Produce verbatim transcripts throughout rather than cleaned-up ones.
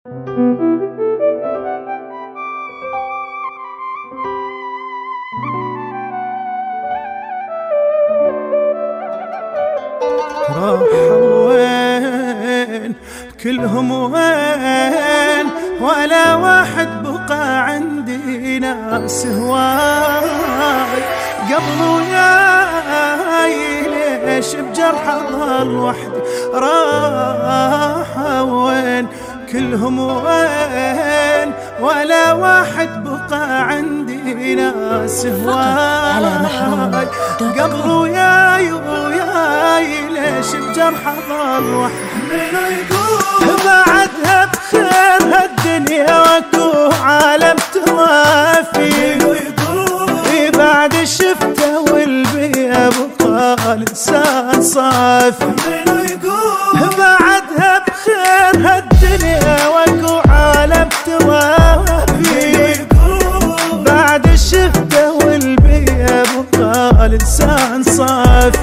راحوا وين كلهم وين ولا واحد بقى عندي ناس هواي قبل وياي ليش بجرح ظل وحدي راحوا وين كلهم وين ولا واحد بقى عندي ناس هواي قبل وياي وياي ليش بجرح ظل وحدي منو يقول بعدها بخير هالدنيا واكو عالم توافي منو يقول بعد شفته والبيا بقى لسان صافي منو يقول بعدها بخير هالدنيا واكو عالم توافي بعد شفته والبيا بقى لسان صافي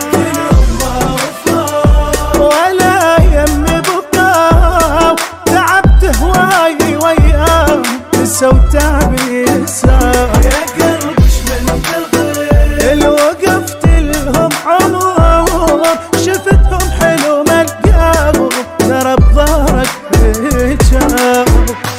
ولا يمي بقى تعبت هواي وياه نسوا تعبي ساعة يا قلب شملت الغير اللي وقفت لهم عمر شفتهم حلو ما لقاهم ترى بظهرك بيجاهم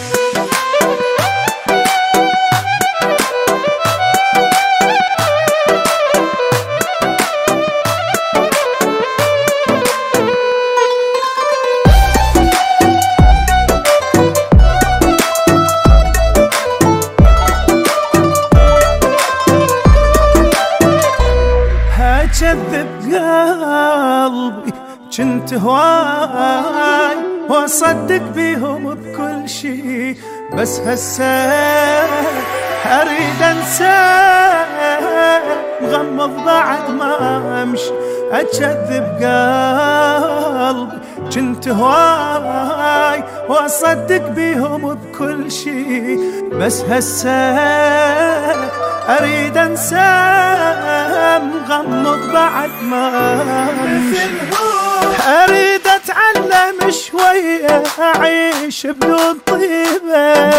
كذب قلبي كنت هواي واصدق بيهم بكل شي بس هسه اريد انسى مغمض بعد ما امشي اكذب قلبي كنت هواي واصدق بيهم بكل شي بس هسه اريد انسى مغمض بعد ما امشي اريد اتعلم شويه اعيش بدون طيبه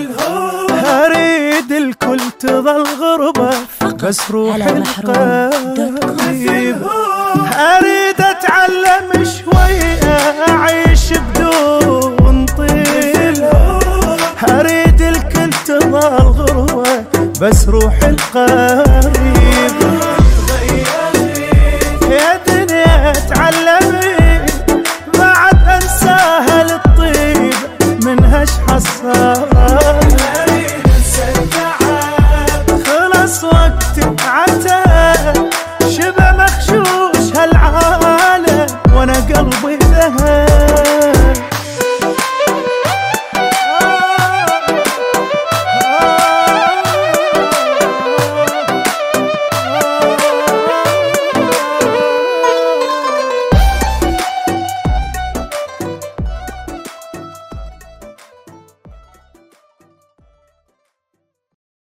اريد الكل تظل غربه بس روحي القريبه اريد اتعلم شويه اعيش بدون طيبه اريد الكل تظل غربه بس روحي القريبه يا دنيا تعلمي بعد انساها للطيبه منهاش حصل